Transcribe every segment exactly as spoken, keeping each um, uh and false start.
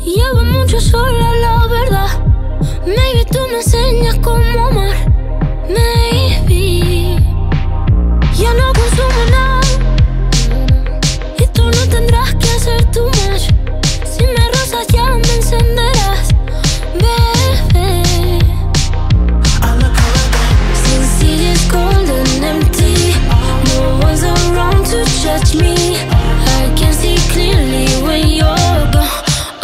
Llevo mucho sola, la verdad. Maybe tú me enseñas cómo amar. Maybe ya no consumo nada y tú no tendrás que hacer tu match. Si me rozas ya me encenderás, bebé. Since it is cold and empty, no one's around to judge me. I can see clearly when you're gone.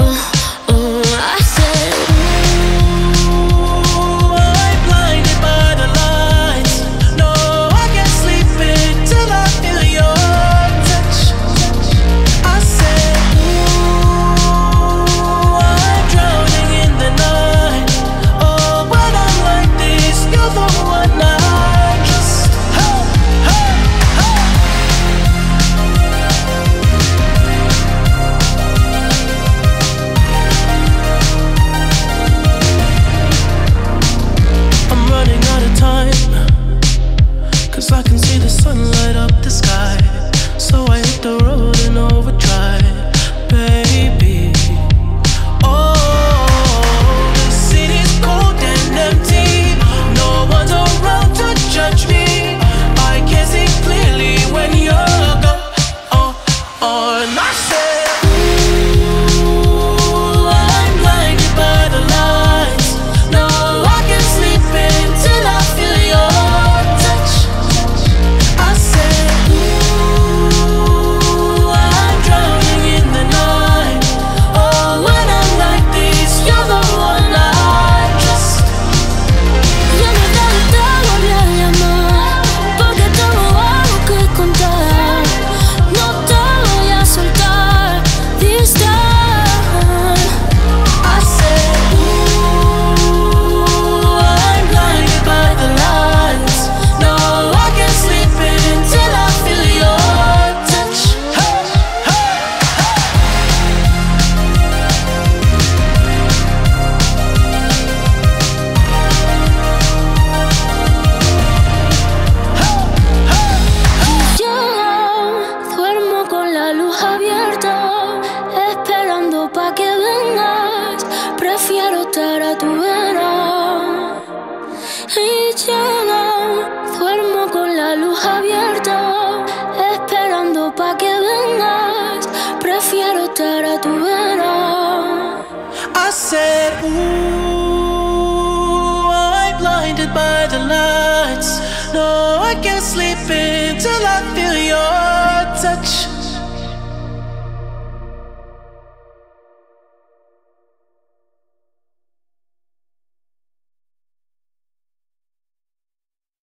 I can see the sun light up the sky, so I hit the road in overdrive, baby. Oh, the city's cold and empty, no one's around to judge me. I can see clearly when you're gone. Oh, oh, and I said, ooh, I'm blinded by the lights. No, I can't sleep until I feel your touch. Pa' que vengas, prefiero estar a tu vera. Y llega, duermo con la luz abierta, esperando pa' que vengas, prefiero estar a tu vera. I said, ooh, I'm blinded by the lights. No, I can't sleep until I feel your touch.